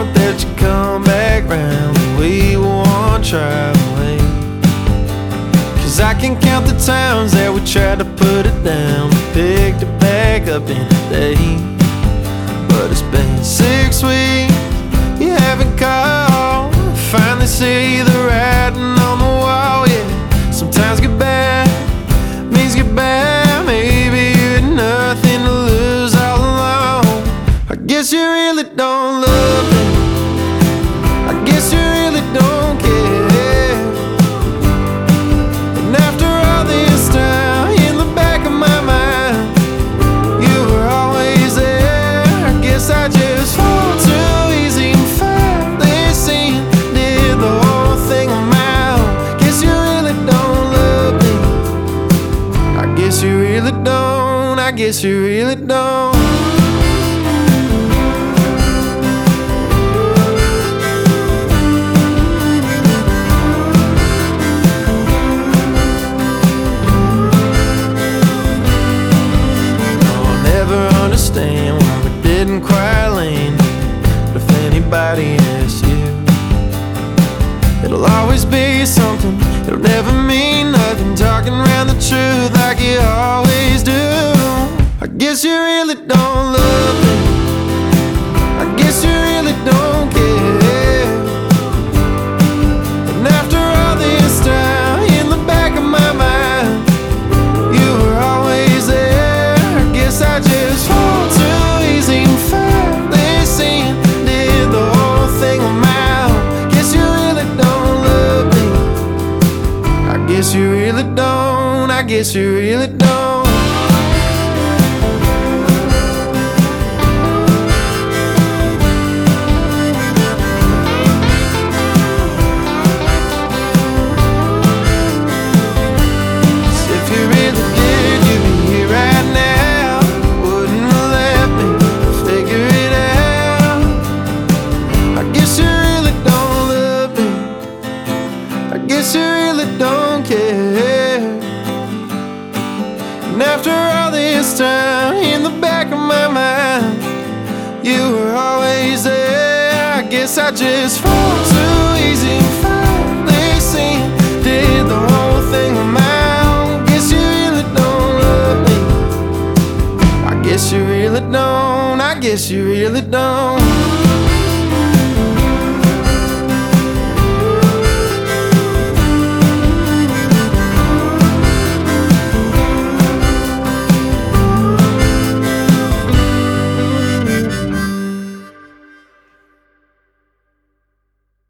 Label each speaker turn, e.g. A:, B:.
A: want that you come back round. We won't traveling, 'cause I can count the times that we tried to put it down, picked it back up in a day. But it's been 6 weeks, you haven't called. Finally see the writing on the wall, yeah. Sometimes goodbye means goodbye. Maybe you had nothing to lose all along. I guess you really don't love me, I guess you really don't care. And after all this time, in the back of my mind, you were always there. I guess I just fall too easy and finally seen, did the whole thing on my own. Guess you really don't love me, I guess you really don't, I guess you really don't. Understand why we didn't quite land. But if anybody asks you, it'll always be something, it'll never mean nothing. Talking around the truth like you always do. I guess you really don't love me, I guess you really don't care. And after all this time, in the back of my mind, you were always there. I guess I just fall too easy and finally seen, did the whole thing on my own. Guess you really don't love me, I guess you really don't, I guess you really don't. Guess you really don't care. And after all this time, in the back of my mind, you were always there. I guess I just fall too easy and finally seen, did the whole thing on my own. Guess you really don't love me, I guess you really don't, I guess you really don't.